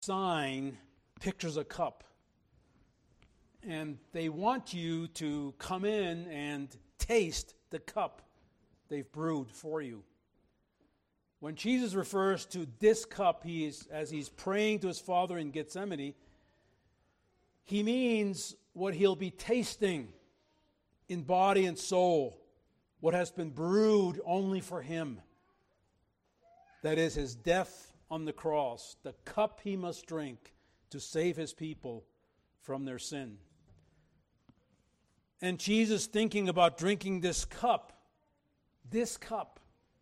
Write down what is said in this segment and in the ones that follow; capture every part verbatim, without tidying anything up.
sign pictures a cup. And they want you to come in and taste the cup they've brewed for you. When Jesus refers to this cup, he is, as he's praying to his Father in Gethsemane, he means what he'll be tasting in body and soul, what has been brewed only for him. That is his death on the cross, the cup he must drink to save his people from their sin. And Jesus, thinking about drinking this cup, this cup,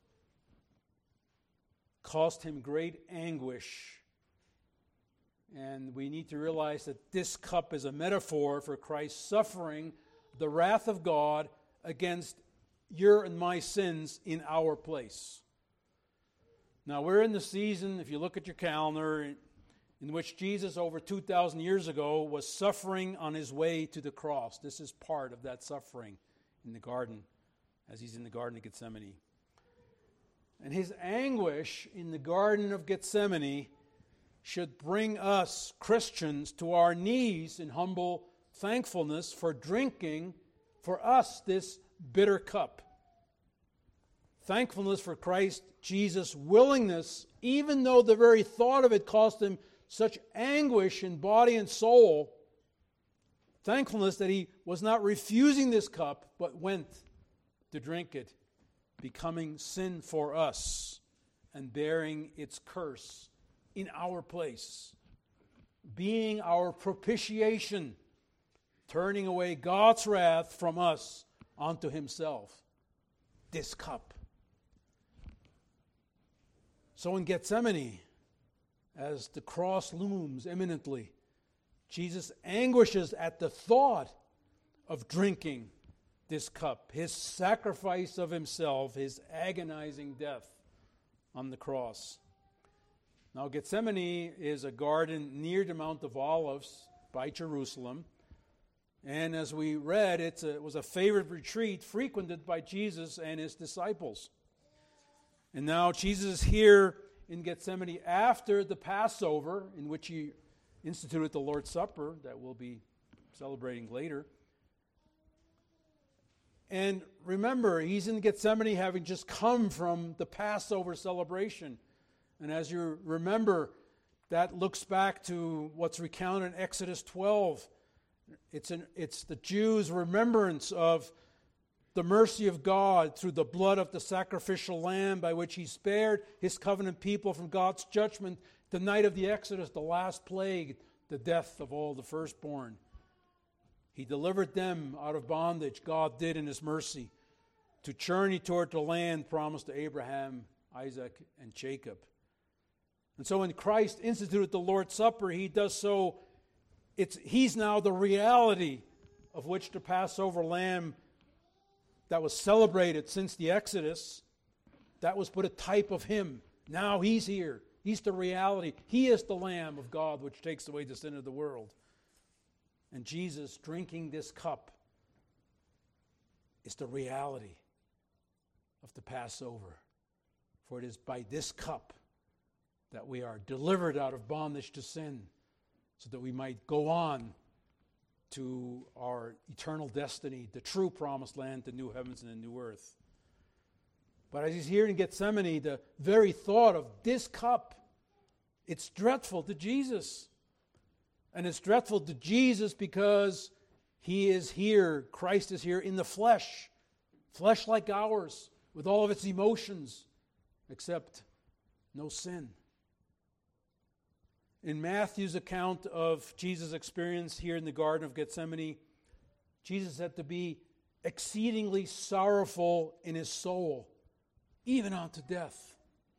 caused him great anguish. And we need to realize that this cup is a metaphor for Christ suffering the wrath of God against your and my sins in our place. Now, we're in the season, if you look at your calendar, in, in which Jesus, over two thousand years ago, was suffering on his way to the cross. This is part of that suffering in the garden, as he's in the Garden of Gethsemane. And his anguish in the Garden of Gethsemane should bring us, Christians, to our knees in humble thankfulness for drinking, for us, this bitter cup. Thankfulness for Christ Jesus' willingness, even though the very thought of it caused him such anguish in body and soul. Thankfulness that he was not refusing this cup, but went to drink it, becoming sin for us and bearing its curse in our place, being our propitiation, turning away God's wrath from us onto himself. This cup. So in Gethsemane, as the cross looms imminently, Jesus anguishes at the thought of drinking this cup, his sacrifice of himself, his agonizing death on the cross. Now, Gethsemane is a garden near the Mount of Olives by Jerusalem. And as we read, it's a, it was a favorite retreat frequented by Jesus and his disciples. And now Jesus is here in Gethsemane after the Passover, in which he instituted the Lord's Supper that we'll be celebrating later. And remember, he's in Gethsemane having just come from the Passover celebration. And as you remember, that looks back to what's recounted in Exodus twelve. It's, an, it's the Jews' remembrance of the mercy of God through the blood of the sacrificial lamb by which he spared his covenant people from God's judgment the night of the Exodus, the last plague, the death of all the firstborn. He delivered them out of bondage, God did in his mercy, to journey toward the land promised to Abraham, Isaac, and Jacob. And so when Christ instituted the Lord's Supper, he does so, it's, he's now the reality of which the Passover lamb that was celebrated since the Exodus, that was but a type of him. Now he's here. He's the reality. He is the Lamb of God which takes away the sin of the world. And Jesus drinking this cup is the reality of the Passover. For it is by this cup that we are delivered out of bondage to sin, so that we might go on to our eternal destiny, the true promised land, the new heavens and the new earth. But as he's here in Gethsemane, the very thought of this cup, it's dreadful to Jesus. And it's dreadful to Jesus because he is here, Christ is here in the flesh, flesh like ours, with all of its emotions, except no sin. In Matthew's account of Jesus' experience here in the Garden of Gethsemane, Jesus had to be exceedingly sorrowful in his soul, even unto death.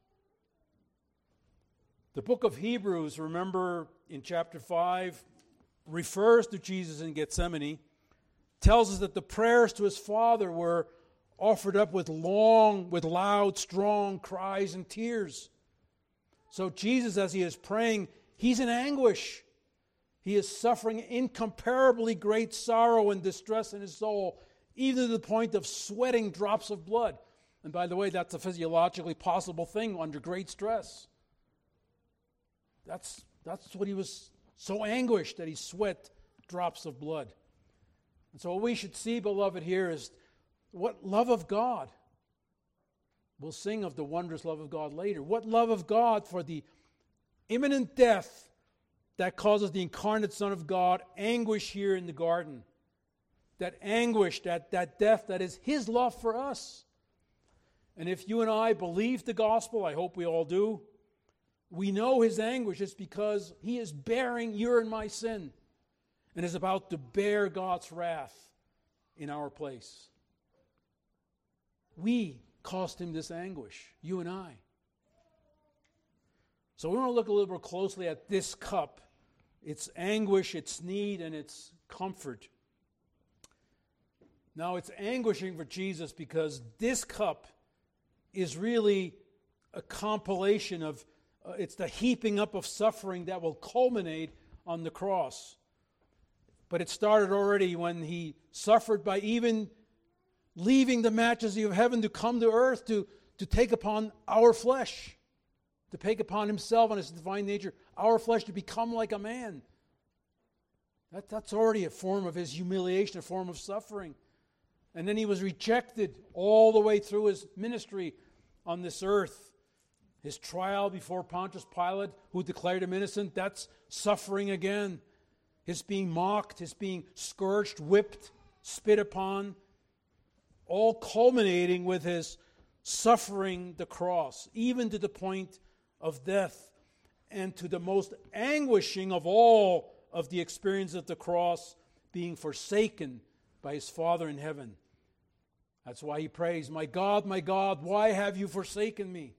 The book of Hebrews, remember in chapter five, refers to Jesus in Gethsemane, tells us that the prayers to his Father were offered up with long, with loud, strong cries and tears. So Jesus, as he is praying, he's in anguish. He is suffering incomparably great sorrow and distress in his soul, even to the point of sweating drops of blood. And by the way, that's a physiologically possible thing under great stress. That's That's what he was so anguished that he sweat drops of blood. And so what we should see, beloved, here is what love of God. We'll sing of the wondrous love of God later. What love of God for the imminent death that causes the incarnate Son of God anguish here in the garden. That anguish, that, that death, that is His love for us. And if you and I believe the gospel, I hope we all do, we know His anguish is because He is bearing your and my sin and is about to bear God's wrath in our place. We cost Him this anguish, you and I. So we want to look a little more closely at this cup, its anguish, its need, and its comfort. Now, it's anguishing for Jesus because this cup is really a compilation of, uh, it's the heaping up of suffering that will culminate on the cross. But it started already when He suffered by even leaving the majesty of heaven to come to earth to, to take upon our flesh, to take upon Himself and His divine nature, our flesh, to become like a man. That, that's already a form of His humiliation, a form of suffering. And then He was rejected all the way through His ministry on this earth. His trial before Pontius Pilate, who declared Him innocent, that's suffering again. His being mocked, His being scourged, whipped, spit upon, all culminating with His suffering the cross, even to the point of death, and to the most anguishing of all of the experience of the cross, being forsaken by His Father in heaven. That's why He prays, "My God, my God, why have you forsaken me?"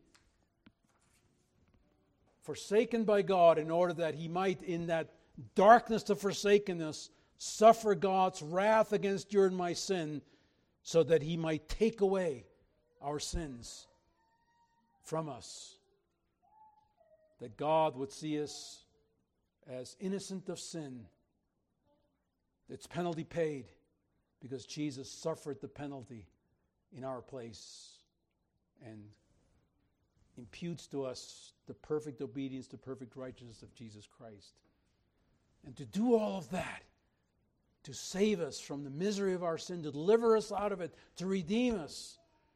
Forsaken by God in order that He might, in that darkness of forsakenness, suffer God's wrath against your and my sin, so that He might take away our sins from us. That God would see us as innocent of sin, its penalty paid, because Jesus suffered the penalty in our place and imputes to us the perfect obedience, the perfect righteousness of Jesus Christ. And to do all of that, to save us from the misery of our sin, to deliver us out of it, to redeem us,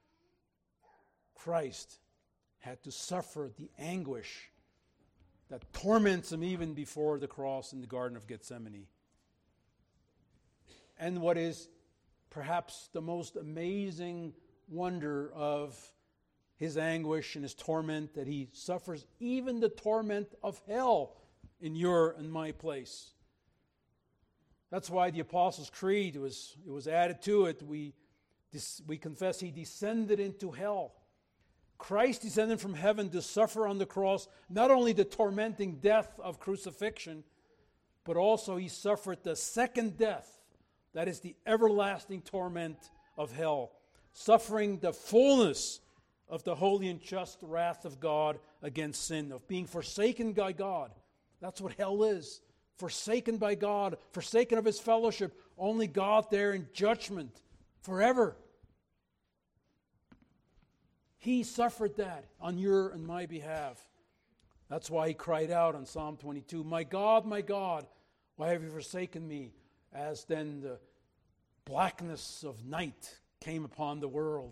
Christ had to suffer the anguish that torments Him even before the cross in the Garden of Gethsemane. And what is perhaps the most amazing wonder of His anguish and His torment, that He suffers even the torment of hell in your and my place. That's why the Apostles' Creed was it was added to it. We we confess He descended into hell. Christ descended from heaven to suffer on the cross not only the tormenting death of crucifixion, but also He suffered the second death, that is the everlasting torment of hell, suffering the fullness of the holy and just wrath of God against sin, of being forsaken by God. That's what hell is. Forsaken by God, forsaken of His fellowship, only God there in judgment forever. He suffered that on your and my behalf. That's why He cried out on Psalm twenty-two, "My God, my God, why have you forsaken me?" As then the blackness of night came upon the world.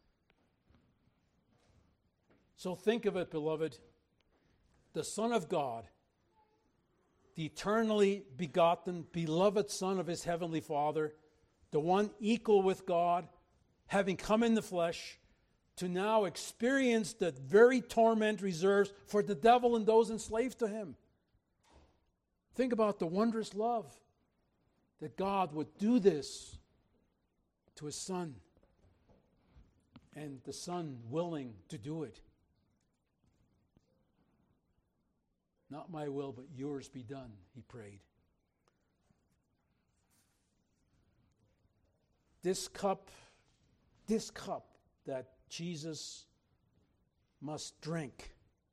So think of it, beloved. The Son of God, the eternally begotten, beloved Son of His heavenly Father, the one equal with God, having come in the flesh, to now experience the very torment reserved for the devil and those enslaved to him. Think about the wondrous love that God would do this to His Son, and the Son willing to do it. "Not my will, but yours be done," He prayed. This cup, this cup that Jesus must drink,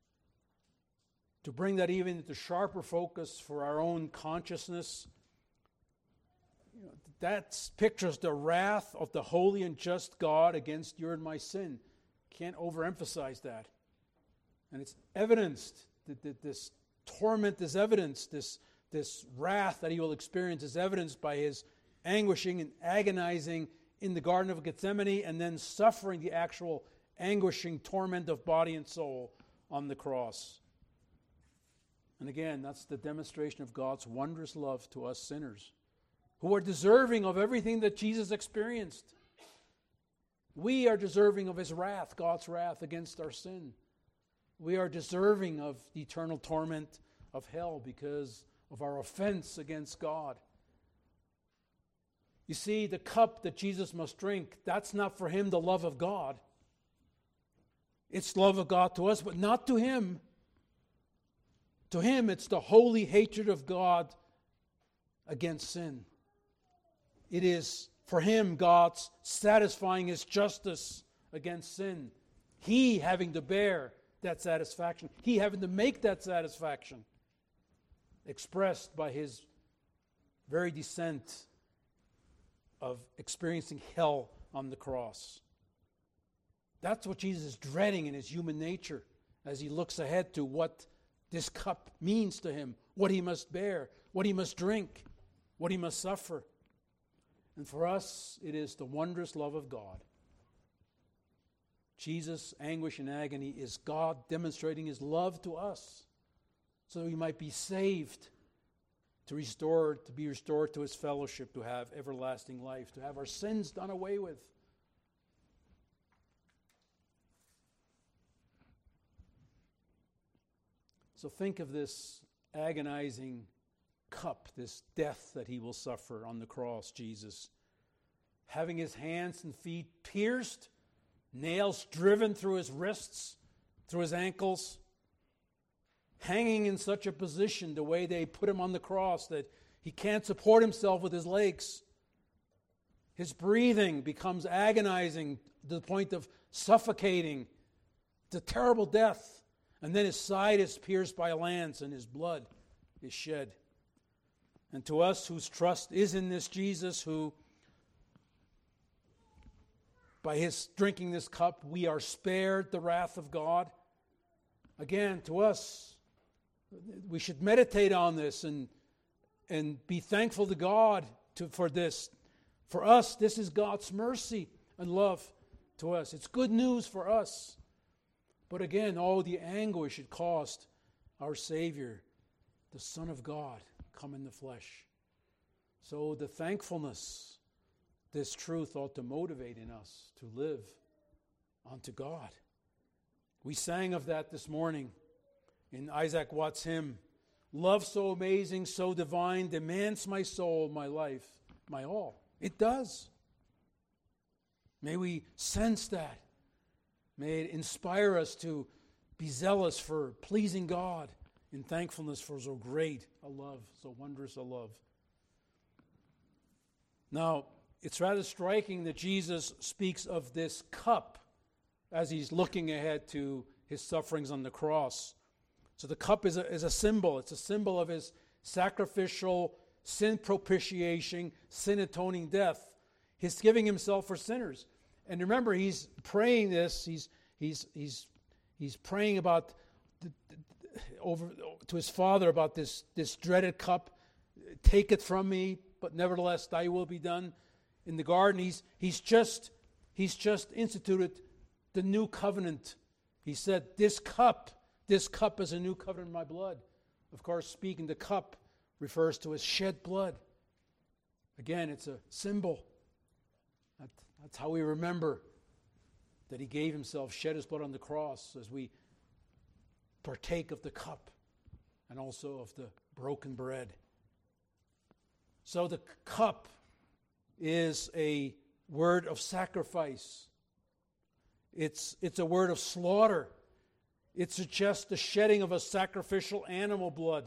to bring that even into sharper focus for our own consciousness, you know, that pictures the wrath of the holy and just God against your and my sin. Can't overemphasize that. And it's evidenced that, that this torment is evidenced, this, this wrath that he will experience is evidenced by his anguishing and agonizing in the Garden of Gethsemane, and then suffering the actual anguishing torment of body and soul on the cross. And again, that's the demonstration of God's wondrous love to us sinners, who are deserving of everything that Jesus experienced. We are deserving of his wrath, God's wrath against our sin. We are deserving of the eternal torment of hell because of our offense against God. You see, the cup that Jesus must drink, that's not for him the love of God. It's love of God to us, but not to him. To him, it's the holy hatred of God against sin. It is for him God's satisfying his justice against sin. He having to bear that satisfaction. He having to make that satisfaction. Expressed by his very descent of experiencing hell on the cross. That's what Jesus is dreading in his human nature as he looks ahead to what this cup means to him, what he must bear, what he must drink, what he must suffer. And for us, it is the wondrous love of God. Jesus' anguish and agony is God demonstrating his love to us so that we might be saved, to restore, to be restored to his fellowship, to have everlasting life, to have our sins done away with. So think of this agonizing cup, this death that he will suffer on the cross, Jesus. Having his hands and feet pierced, nails driven through his wrists, through his ankles, hanging in such a position, the way they put him on the cross, that he can't support himself with his legs. His breathing becomes agonizing to the point of suffocating. It's a terrible death. And then his side is pierced by a lance and his blood is shed. And to us whose trust is in this Jesus, who by his drinking this cup, we are spared the wrath of God. Again, to us, we should meditate on this and, and be thankful to God to, for this. For us, this is God's mercy and love to us. It's good news for us. But again, all the anguish it cost our Savior, the Son of God, come in the flesh. So the thankfulness, this truth ought to motivate in us to live unto God. We sang of that this morning in Isaac Watts' hymn. Love so amazing, so divine, demands my soul, my life, my all. It does. May we sense that. May it inspire us to be zealous for pleasing God in thankfulness for so great a love, so wondrous a love. Now, it's rather striking that Jesus speaks of this cup as he's looking ahead to his sufferings on the cross. So the cup is a, is a symbol. It's a symbol of his sacrificial, sin propitiation, sin atoning death. He's giving himself for sinners. And remember, he's praying this. He's he's he's he's praying about the, the, over to his Father about this this dreaded cup. Take it from me, but nevertheless, thy will be done. In the garden, he's he's just he's just instituted the new covenant. He said, "This cup, this cup is a new covenant in my blood." Of course, speaking the cup refers to his shed blood. Again, it's a symbol. That, that's how we remember that he gave himself, shed his blood on the cross as we partake of the cup and also of the broken bread. So the cup is a word of sacrifice. It's, it's a word of slaughter. It suggests the shedding of a sacrificial animal blood.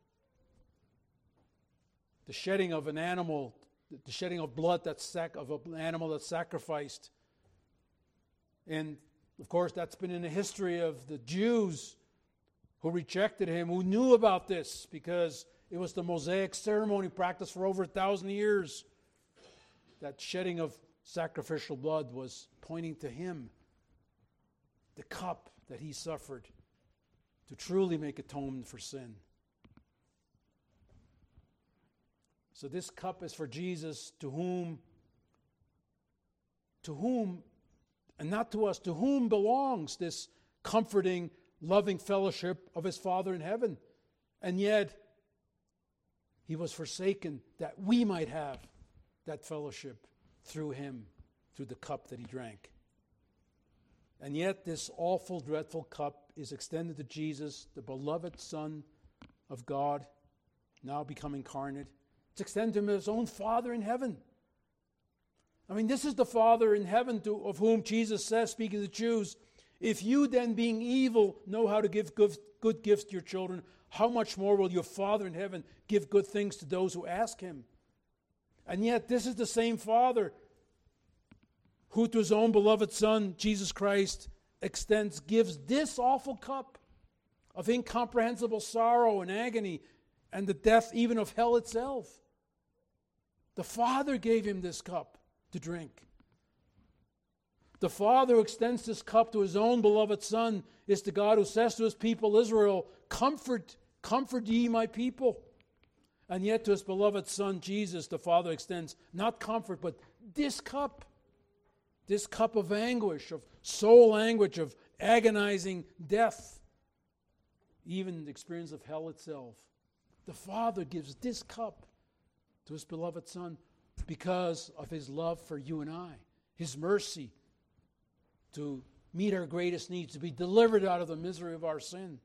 The shedding of an animal, the shedding of blood that's sac- of an animal that's sacrificed. And of course, that's been in the history of the Jews who rejected him, who knew about this because it was the Mosaic ceremony practiced for over a thousand years. That shedding of sacrificial blood was pointing to him, the cup that he suffered to truly make atonement for sin. So this cup is for Jesus, to whom, to whom, and not to us, to whom belongs this comforting, loving fellowship of his Father in heaven. And yet, he was forsaken that we might have that fellowship through him, through the cup that he drank. And yet this awful, dreadful cup is extended to Jesus, the beloved Son of God, now become incarnate. It's extended to him as his own Father in heaven. I mean, this is the Father in heaven to, of whom Jesus says, speaking to the Jews, if you then, being evil, know how to give good, good gifts to your children, how much more will your Father in heaven give good things to those who ask him? And yet this is the same Father who to his own beloved Son, Jesus Christ, extends, gives this awful cup of incomprehensible sorrow and agony and the death even of hell itself. The Father gave him this cup to drink. The Father who extends this cup to his own beloved Son is the God who says to his people Israel, Comfort, comfort ye my people. And yet to his beloved Son Jesus, the Father extends not comfort, but this cup. This cup of anguish, of soul anguish, of agonizing death, even the experience of hell itself. The Father gives this cup to his beloved Son because of his love for you and I, his mercy to meet our greatest needs, to be delivered out of the misery of our sin.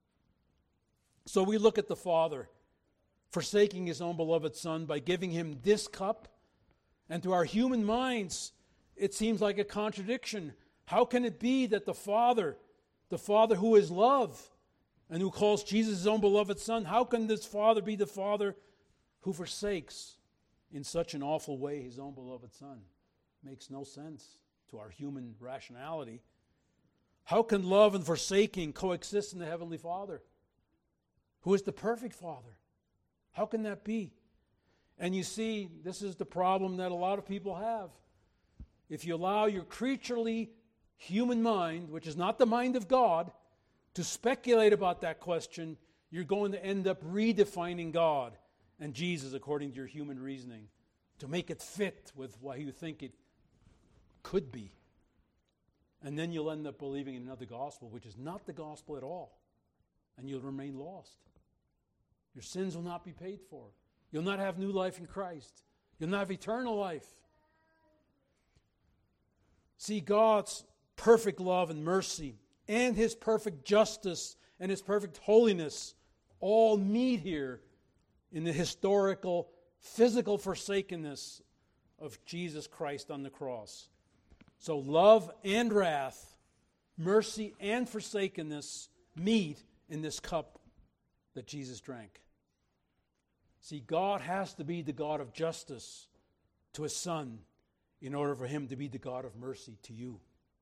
So we look at the Father forsaking his own beloved Son by giving him this cup, and to our human minds, it seems like a contradiction. How can it be that the Father, the Father who is love and who calls Jesus his own beloved Son, how can this Father be the Father who forsakes in such an awful way his own beloved Son? Makes no sense to our human rationality. How can love and forsaking coexist in the Heavenly Father, who is the perfect Father? How can that be? And you see, this is the problem that a lot of people have. If you allow your creaturely human mind, which is not the mind of God, to speculate about that question, you're going to end up redefining God and Jesus according to your human reasoning to make it fit with what you think it could be. And then you'll end up believing in another gospel, which is not the gospel at all. And you'll remain lost. Your sins will not be paid for. You'll not have new life in Christ. You'll not have eternal life. See, God's perfect love and mercy and his perfect justice and his perfect holiness all meet here in the historical, physical forsakenness of Jesus Christ on the cross. So love and wrath, mercy and forsakenness meet in this cup that Jesus drank. See, God has to be the God of justice to his Son in order for him to be the God of mercy to you.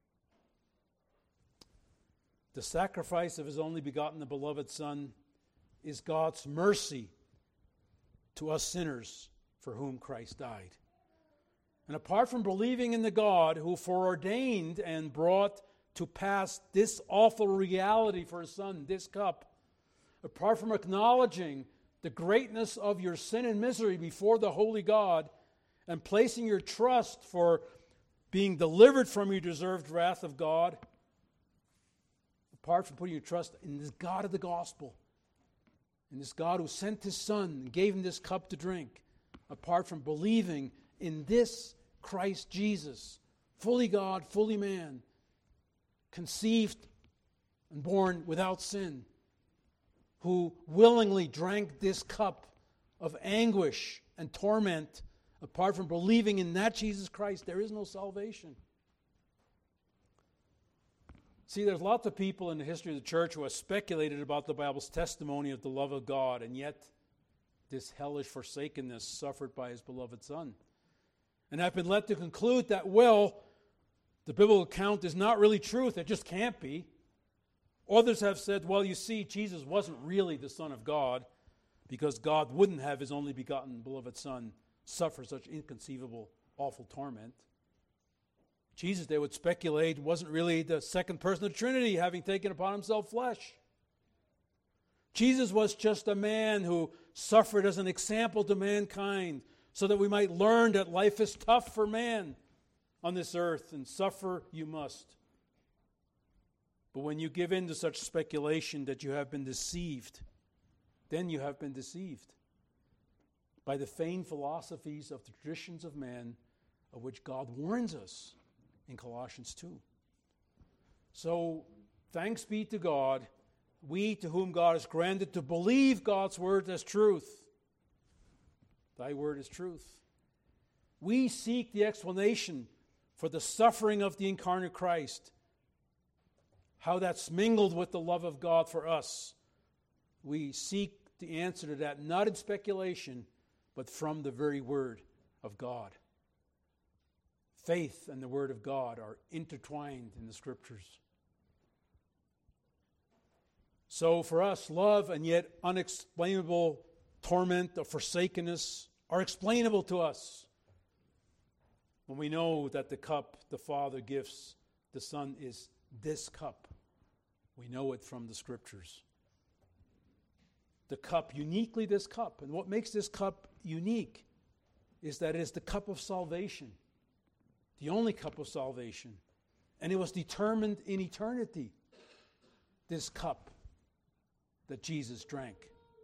The sacrifice of his only begotten, the beloved Son, is God's mercy to us sinners for whom Christ died. And apart from believing in the God who foreordained and brought to pass this awful reality for his Son, this cup, apart from acknowledging the greatness of your sin and misery before the holy God, and placing your trust for being delivered from your deserved wrath of God, apart from putting your trust in this God of the gospel, in this God who sent his Son and gave him this cup to drink, apart from believing in this Christ Jesus, fully God, fully man, conceived and born without sin, who willingly drank this cup of anguish and torment. Apart from believing in that Jesus Christ, there is no salvation. See, there's lots of people in the history of the church who have speculated about the Bible's testimony of the love of God, and yet this hellish forsakenness suffered by his beloved Son. And I've been led to conclude that, well, the biblical account is not really truth. It just can't be. Others have said, well, you see, Jesus wasn't really the Son of God because God wouldn't have his only begotten beloved Son suffer such inconceivable, awful torment. Jesus, they would speculate, wasn't really the second person of the Trinity, having taken upon himself flesh. Jesus was just a man who suffered as an example to mankind so that we might learn that life is tough for man on this earth, and suffer you must. But when you give in to such speculation that you have been deceived, then you have been deceived by the feigned philosophies of the traditions of man, of which God warns us in Colossians two. So, thanks be to God, we to whom God has granted to believe God's word as truth. Thy word is truth. We seek the explanation for the suffering of the incarnate Christ, how that's mingled with the love of God for us. We seek the answer to that, not in speculation, but from the very word of God. Faith and the word of God are intertwined in the scriptures. So for us, love and yet unexplainable torment of forsakenness are explainable to us when we know that the cup the Father gives the Son is this cup. We know it from the scriptures. The cup, uniquely this cup. And what makes this cup unique is that it is the cup of salvation, the only cup of salvation. And it was determined in eternity, this cup that Jesus drank.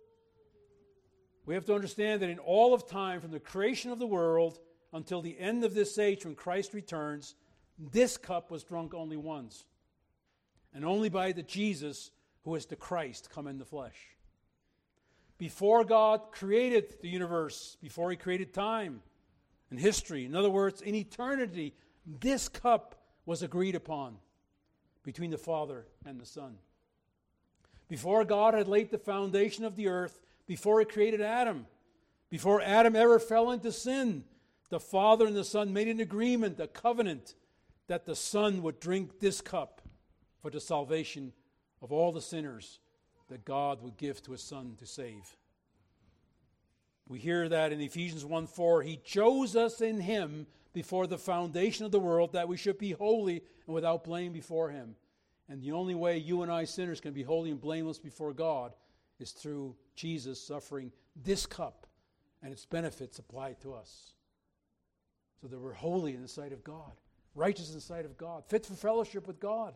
We have to understand that in all of time, from the creation of the world until the end of this age when Christ returns, this cup was drunk only once. And only by the Jesus who is the Christ come in the flesh. Before God created the universe, before he created time and history, in other words, in eternity, this cup was agreed upon between the Father and the Son. Before God had laid the foundation of the earth, before he created Adam, before Adam ever fell into sin, the Father and the Son made an agreement, a covenant, that the Son would drink this cup for the salvation of all the sinners that God would give to his Son to save. We hear that in Ephesians one four, he chose us in him before the foundation of the world that we should be holy and without blame before him. And the only way you and I sinners can be holy and blameless before God is through Jesus suffering this cup and its benefits applied to us. So that we're holy in the sight of God, righteous in the sight of God, fit for fellowship with God.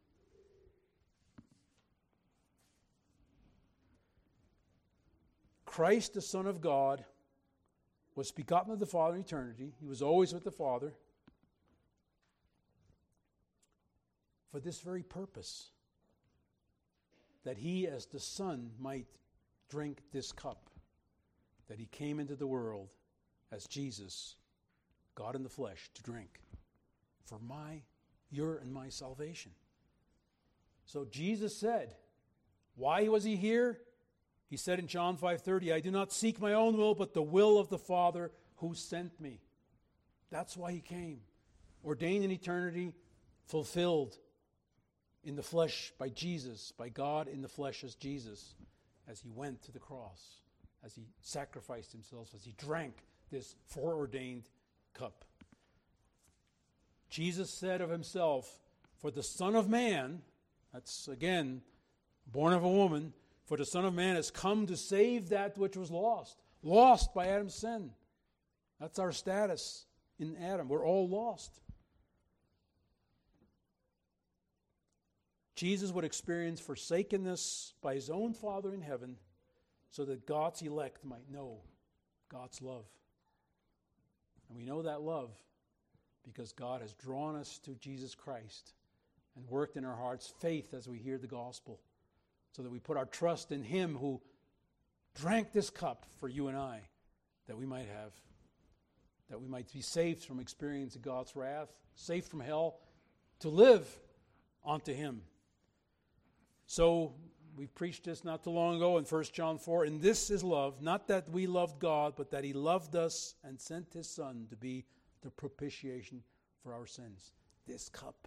Christ, the Son of God, was begotten of the Father in eternity. He was always with the Father for this very purpose, that he as the Son might drink this cup, that he came into the world as Jesus, God in the flesh, to drink for my, your, and my salvation. So Jesus said, why was he here? He said in John five thirty, I do not seek my own will, but the will of the Father who sent me. That's why he came. Ordained in eternity, fulfilled in the flesh by Jesus, by God in the flesh as Jesus, as he went to the cross, as he sacrificed himself, as he drank this foreordained cup. Jesus said of himself, for the Son of Man, that's again, born of a woman, for the Son of Man has come to save that which was lost. Lost by Adam's sin. That's our status in Adam. We're all lost. Jesus would experience forsakenness by his own Father in heaven so that God's elect might know God's love. And we know that love because God has drawn us to Jesus Christ and worked in our hearts faith as we hear the gospel, so that we put our trust in him who drank this cup for you and I, that we might have, that we might be saved from experiencing God's wrath, safe from hell, to live unto him. So we preached this not too long ago in First John four, and this is love, not that we loved God, but that he loved us and sent his Son to be the propitiation for our sins. This cup.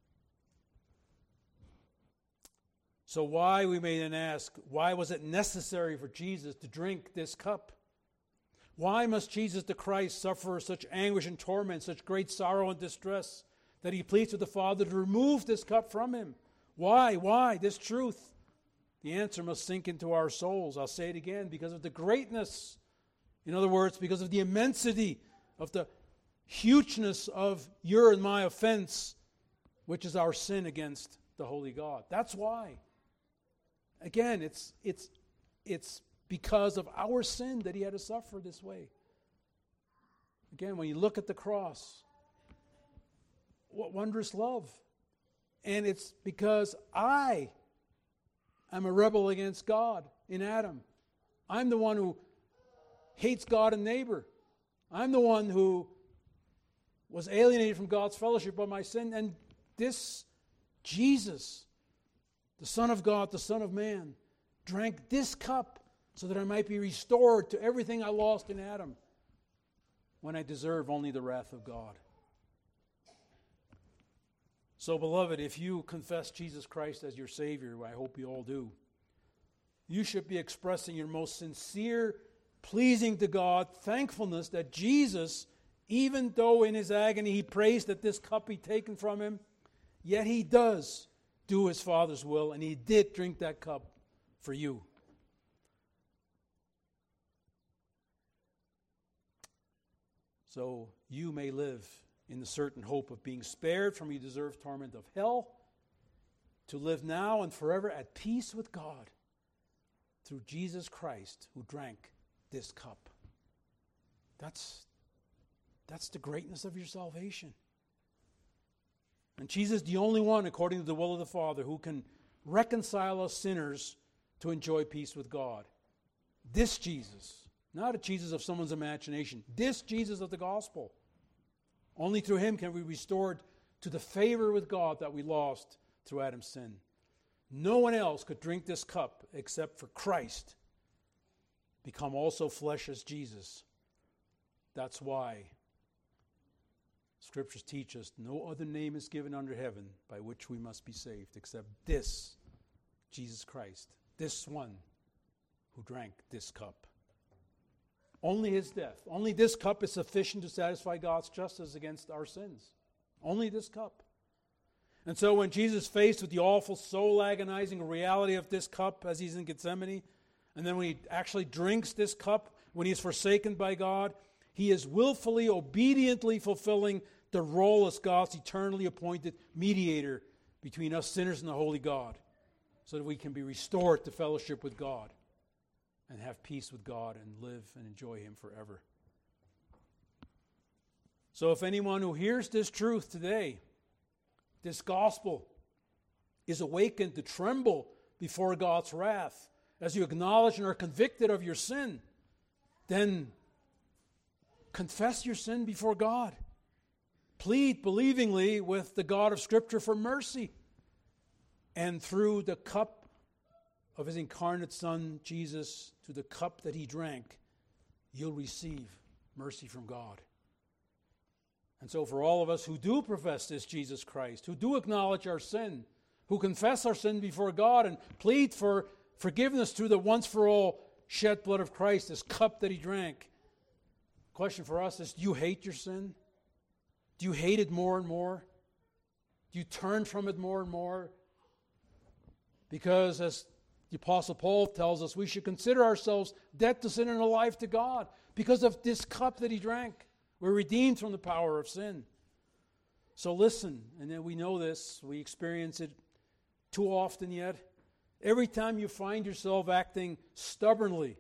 So why, we may then ask, why was it necessary for Jesus to drink this cup? Why must Jesus the Christ suffer such anguish and torment, such great sorrow and distress, that he pleads with the Father to remove this cup from him? Why? Why? This truth. The answer must sink into our souls. I'll say it again, because of the greatness. In other words, because of the immensity of the hugeness of your and my offense, which is our sin against the holy God. That's why. Again, it's it's it's because of our sin that he had to suffer this way. Again, when you look at the cross, what wondrous love. And it's because I am a rebel against God in Adam. I'm the one who hates God and neighbor. I'm the one who was alienated from God's fellowship by my sin. And this Jesus, the Son of God, the Son of Man, drank this cup so that I might be restored to everything I lost in Adam when I deserve only the wrath of God. So, beloved, if you confess Jesus Christ as your Savior, I hope you all do, you should be expressing your most sincere, pleasing to God thankfulness that Jesus, even though in his agony he prays that this cup be taken from him, yet he does do his Father's will, and he did drink that cup for you. So you may live in the certain hope of being spared from your deserved torment of hell, to live now and forever at peace with God through Jesus Christ, who drank this cup. That's, that's the greatness of your salvation. And Jesus is the only one, according to the will of the Father, who can reconcile us sinners to enjoy peace with God. This Jesus, not a Jesus of someone's imagination, this Jesus of the gospel. Only through him can we be restored to the favor with God that we lost through Adam's sin. No one else could drink this cup except for Christ, become also flesh as Jesus. That's why Scriptures teach us no other name is given under heaven by which we must be saved except this, Jesus Christ, this one who drank this cup. Only his death, only this cup is sufficient to satisfy God's justice against our sins. Only this cup. And so when Jesus faced with the awful, soul-agonizing reality of this cup as he's in Gethsemane, and then when he actually drinks this cup, when he is forsaken by God, he is willfully, obediently fulfilling the role as God's eternally appointed mediator between us sinners and the holy God, so that we can be restored to fellowship with God and have peace with God and live and enjoy him forever. So if anyone who hears this truth today, this gospel, is awakened to tremble before God's wrath as you acknowledge and are convicted of your sin, then confess your sin before God. Plead believingly with the God of Scripture for mercy. And through the cup of his incarnate Son, Jesus, to the cup that he drank, you'll receive mercy from God. And so for all of us who do profess this Jesus Christ, who do acknowledge our sin, who confess our sin before God and plead for forgiveness through the once-for-all shed blood of Christ, this cup that he drank, the question for us is, do you hate your sin? Do you hate it more and more? Do you turn from it more and more? Because as the Apostle Paul tells us, we should consider ourselves dead to sin and alive to God because of this cup that he drank. We're redeemed from the power of sin. So listen, and then we know this, we experience it too often yet. Every time you find yourself acting stubbornly,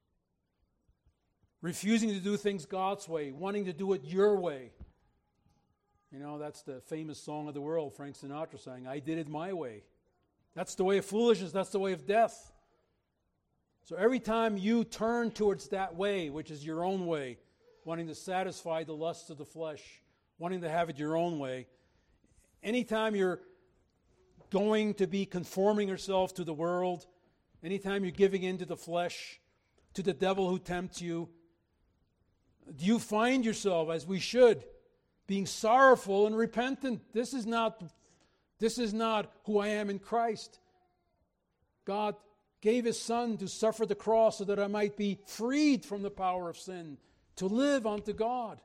refusing to do things God's way, wanting to do it your way. You know, that's the famous song of the world, Frank Sinatra sang, I did it my way. That's the way of foolishness. That's the way of death. So every time you turn towards that way, which is your own way, wanting to satisfy the lusts of the flesh, wanting to have it your own way, anytime you're going to be conforming yourself to the world, anytime you're giving in to the flesh, to the devil who tempts you, do you find yourself, as we should, being sorrowful and repentant? This is not This is not who I am in Christ. God gave his Son to suffer the cross so that I might be freed from the power of sin, to live unto God.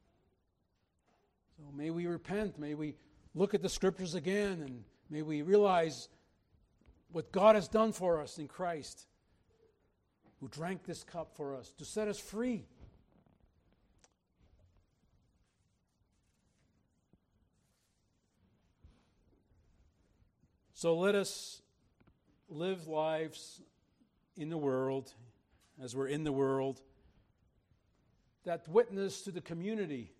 So may we repent, may we look at the Scriptures again, and may we realize what God has done for us in Christ, who drank this cup for us to set us free. So let us live lives in the world, as we're in the world, that witness to the community.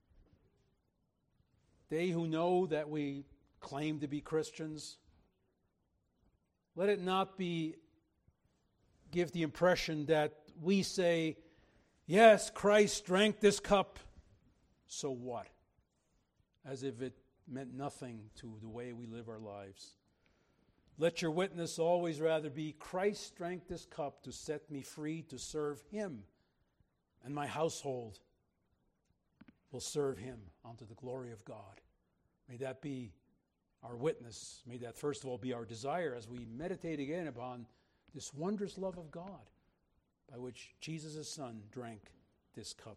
They who know that we claim to be Christians, let it not be give the impression that we say, yes, Christ drank this cup, so what? As if it meant nothing to the way we live our lives. Let your witness always rather be, Christ drank this cup to set me free to serve him, and my household will serve him unto the glory of God. May that be our witness. May that first of all be our desire as we meditate again upon this wondrous love of God by which Jesus, his Son, drank this cup.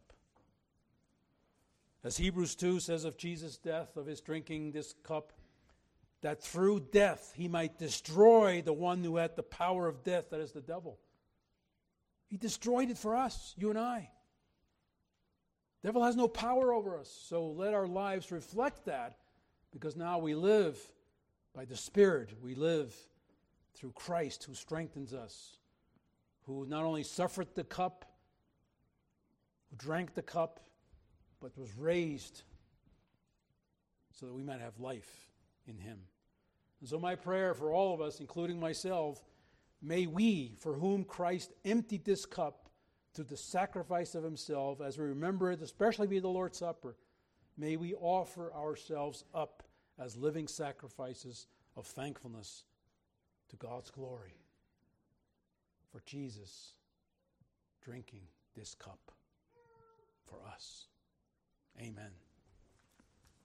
As Hebrews two says of Jesus' death, of his drinking this cup, that through death he might destroy the one who had the power of death, that is the devil. He destroyed it for us, you and I. The devil has no power over us, so let our lives reflect that, because now we live by the Spirit. We live through Christ who strengthens us, who not only suffered the cup, who drank the cup, but was raised so that we might have life in him. And so my prayer for all of us, including myself, may we, for whom Christ emptied this cup through the sacrifice of himself, as we remember it, especially be the Lord's Supper, may we offer ourselves up as living sacrifices of thankfulness to God's glory for Jesus drinking this cup for us. Amen.